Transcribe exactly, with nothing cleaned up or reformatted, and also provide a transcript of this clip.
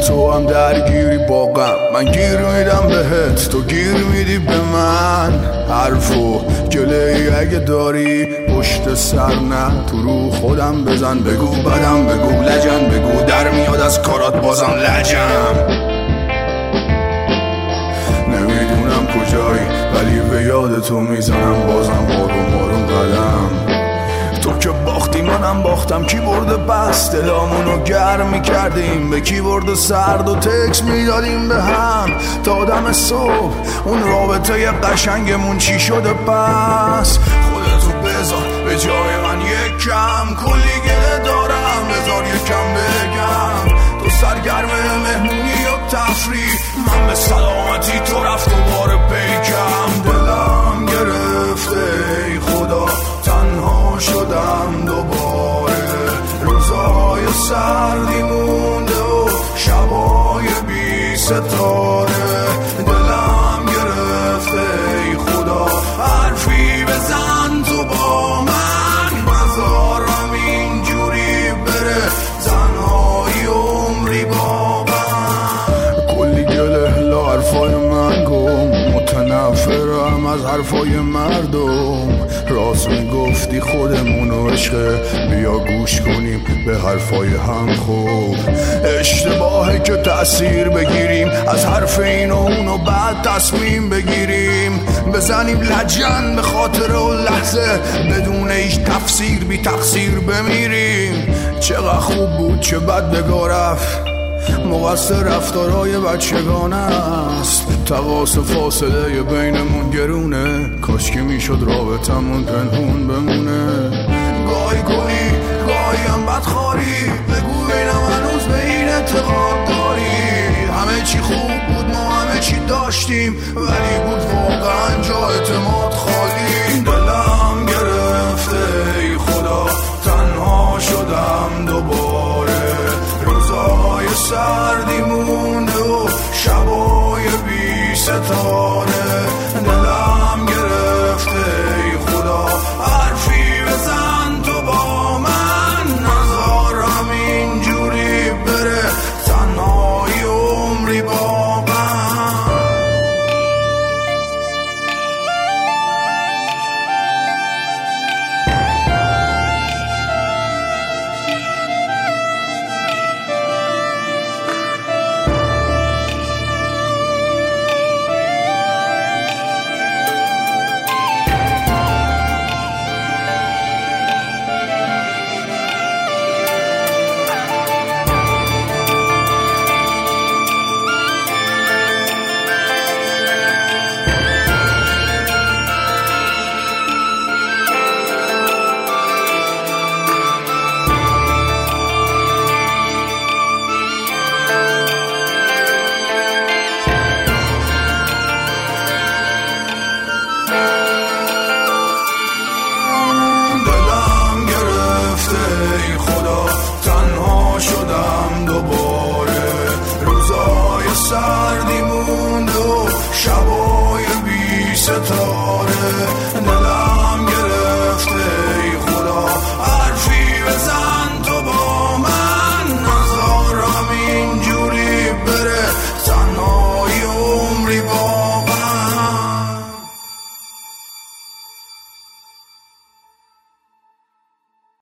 تو هم درگیری با غم، من گیر میدم بهت، تو گیر میدی به من. حرف و گله ای اگه داری پشت سر نه، تو رو خودم بزن، بگو بدم، بگو لجن، بگو در میاد از کارات بازم لجم. نمیدونم کجایی ولی به یاد تو میزنم بازم آروم آروم قدم. تو که باختی منم باختم، کی برده بس دلامونو گرم میکردیم، به کی برده سرد و تکس میدادیم به هم تا دم صبح. اون رابطه قشنگمون چی شده پس؟ خودتو بذار به جای من یک کم، کلی گله دارم بذار یک کم بگم. تو سرگرم مهمونی و تفریح، من به سلامتی تو رفت و بار پیکم. دلم گرفته ای خدا تنها شدم دوباره، روزای سردی مونده و شبای بی ستاره. دلم گرفته ای خدا حرفی بزن تو با من، مزارم اینجوری بره تنهایی عمری با من. کلی گله لا حرفای من گم، متنفرم از حرفای مردم. راست میگفتی خودمونو عشقه، بیا گوش کنیم به حرفای هم. خوب اشتباهه که تأثیر بگیریم از حرف این و اون و بعد تصمیم بگیریم بزنیم لجن به خاطر و لحظه، بدون هیچ تفسیر بی تقصیر بمیریم. چقدر خوب بود چه بد بگا رفت، مقصر رفتارهای بچگانه است. تقاس فاصله بینمون گرونه، کاش که میشد رابطمون پنهون بمونه. گاهی گاهی گاهی هم بدخواری، بگو بینم هنوز به این اعتقاد داری. همه چی خوب بود، ما همه چی داشتیم، ولی بود واقعا جا اعتماد خالی. دلم گرفته ای خدا تنها شدم دوباره، روزای سردی مونده و شبای بی ستاره. دلم گرفته ای خدا حرفی بزن تو با من، نذارم اینجوری بره تنهایی عمری با من. سردی موند و شبای بی ستاره.